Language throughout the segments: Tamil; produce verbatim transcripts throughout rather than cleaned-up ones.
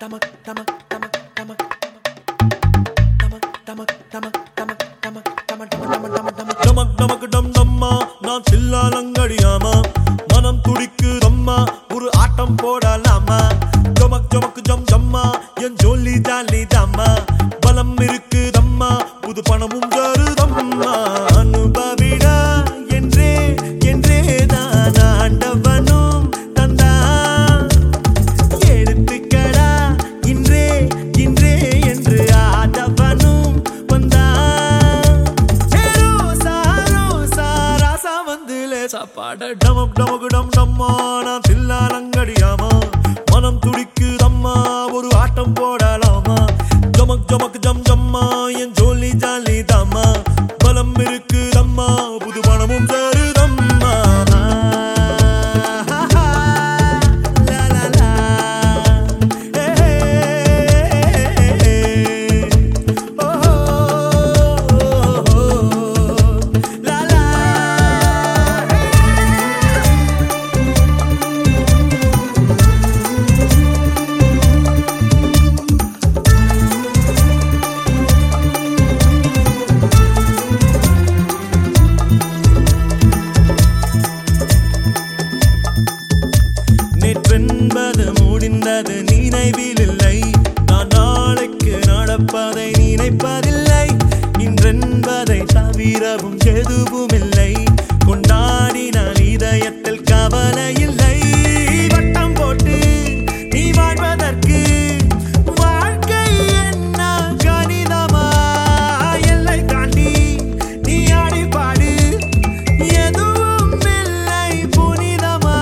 நான் சில்லாலங்கடியாமா மனம் துடிக்குதம்மா ஒரு ஆட்டம் போடலாமா ஜமக் ஜமக் ஜம் ஜம்மா என் ஜோலி ஜாலி தாம்மா பலம் இருக்குதம்மா புது பணமும் தருதம்மா அனுபவிடா என்றே என்றே தான் ஆண்டவனும் தந்தா எடுத்துக்கடா இன்றே இன்றே என்று ஆதவனும் வந்தா சாப்பாட டமக் டமக் டம் டம்மா நான் தில்லாலங்கடியாமா மனம் துடிக்குதம்மா ஒரு ஆட்டம் போடலாமா ஜமக் ஜமக் ஜம் ஜம்மா என் ஜோலி ஜாலி தாம்மா பலம் இருக்குதம்மா புது பணமும் தருதம்மா நேற்றென்பது முடிந்தது நினைவில் இல்லை நான் நாளைக்கு நடப்பதை நினைப்பதில்லை இன்றென்பதை தவிரவும் எதுவும் இல்லை கொண்டாடி நான் இதயத்தில் கவலை இல்லை வட்டம் போட்டு நீ வாழ்வதற்கு வாழ்க்கை என்ன கணிதமா எல்லை தாண்டி நீ ஆடி பாடு எதுவும் இல்லை புனிதமா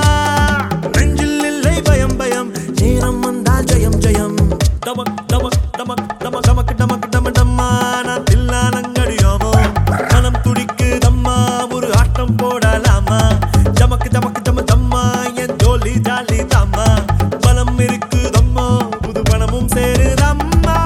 நேரம் வந்தால் ஜெயம் ஜெயம் டமக் டமக் டமக் டமக் டமக் டமக் டம டம்மா நான் தில்லாலங்கடியாமா மனம் துடிக்குதம்மா ஒரு ஆட்டம் போடலாமா ஜமக் ஜமக் ஜம ஜம்மா என் ஜோலி ஜாலி தாம்மா பலம் இருக்குதம்மா புது பணமும் சேருதம்மா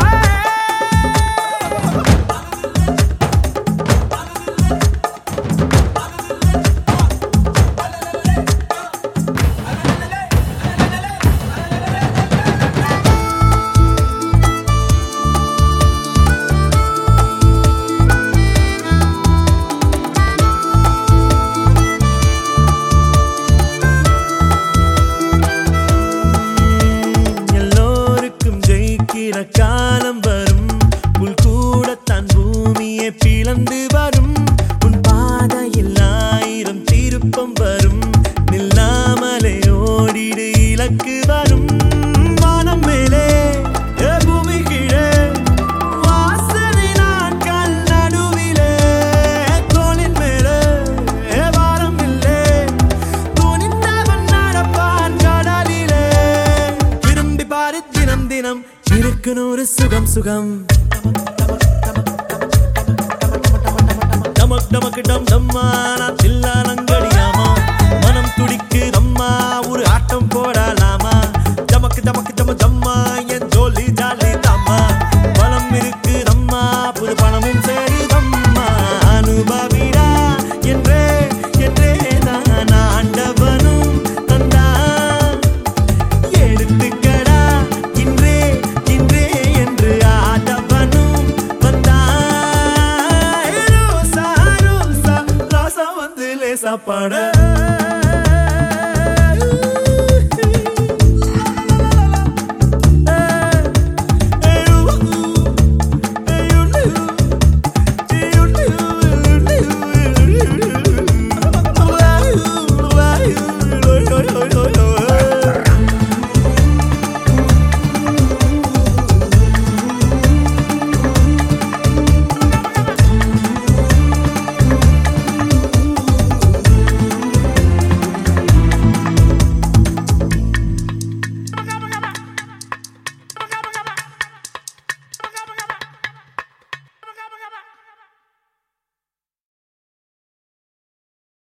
காலம் வரும் புல் கூடத்தான் பூமியை பிளந்து வரும் உன் பாதையில் ஆயிரம் திருப்பம் வரும் நில்லாமலே ஓடிடு இலக்கு வரும் வானம் மேலே பூமி கீழே வாசனை நாட்கள் நடுவிலே தோளின் மேலே வாரம் இல்லை துணிந்தவன் நடப்பான் கடலிலே விரும்பி பாரு தினம் தினம் இருக்கு நூறு சுகம் சுகம் டமக் டமக் டம் டம்மா நான் தில்லாலங்கடியாமா மனம் துடிக்குதம்மா ஒரு ஆட்டம் போடலாமா ஜமக் ஜமக் ஜம ஜம்மா என் ஜோலி ஜாலி தாம்மா பலம் இருக்குதம்மா புது பணமும் சேருதம்மா அனுபவிடா என்றே என்றே தான் ஆண்டவனும் தந்தா எடுத்துக்கடா இன்றே இன்றே என்று ஆதவனும் வந்தா ரோசா ரோசா ராசா வந்து லேசா பாட